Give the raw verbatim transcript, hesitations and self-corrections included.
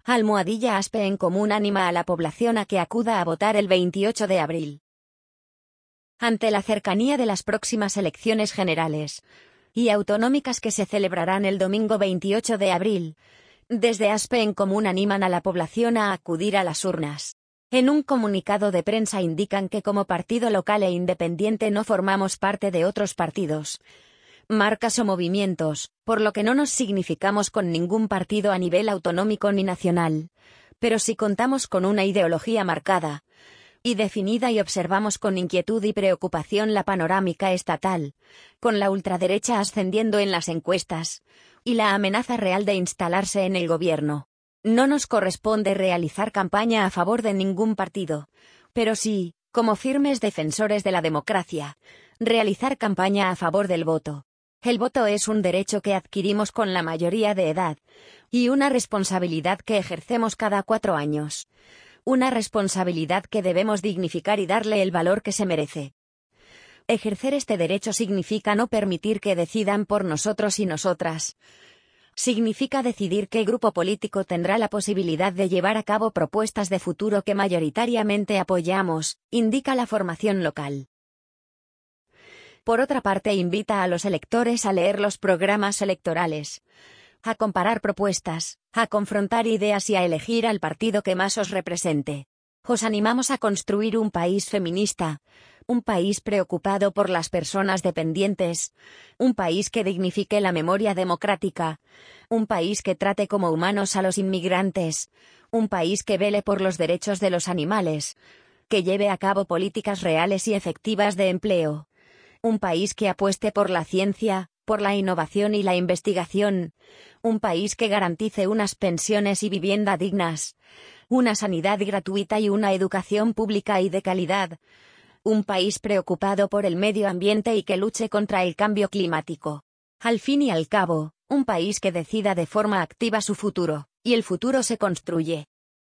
Almohadilla Aspe en Común anima a la población a que acuda a votar el veintiocho de abril. Ante la cercanía de las próximas elecciones generales y autonómicas que se celebrarán el domingo veintiocho de abril, desde Aspe en Común animan a la población a acudir a las urnas. En un comunicado de prensa indican que como partido local e independiente no formamos parte de otros partidos, marcas o movimientos, por lo que no nos significamos con ningún partido a nivel autonómico ni nacional, pero sí contamos con una ideología marcada y definida y observamos con inquietud y preocupación la panorámica estatal, con la ultraderecha ascendiendo en las encuestas y la amenaza real de instalarse en el gobierno. No nos corresponde realizar campaña a favor de ningún partido, pero sí, como firmes defensores de la democracia, realizar campaña a favor del voto. El voto es un derecho que adquirimos con la mayoría de edad y una responsabilidad que ejercemos cada cuatro años. Una responsabilidad que debemos dignificar y darle el valor que se merece. Ejercer este derecho significa no permitir que decidan por nosotros y nosotras. Significa decidir qué grupo político tendrá la posibilidad de llevar a cabo propuestas de futuro que mayoritariamente apoyamos, indica la formación local. Por otra parte, invita a los electores a leer los programas electorales, a comparar propuestas, a confrontar ideas y a elegir al partido que más os represente. Os animamos a construir un país feminista, un país preocupado por las personas dependientes, un país que dignifique la memoria democrática, un país que trate como humanos a los inmigrantes, un país que vele por los derechos de los animales, que lleve a cabo políticas reales y efectivas de empleo, un país que apueste por la ciencia, por la innovación y la investigación, un país que garantice unas pensiones y vivienda dignas, una sanidad gratuita y una educación pública y de calidad, un país preocupado por el medio ambiente y que luche contra el cambio climático. Al fin y al cabo, un país que decida de forma activa su futuro, y el futuro se construye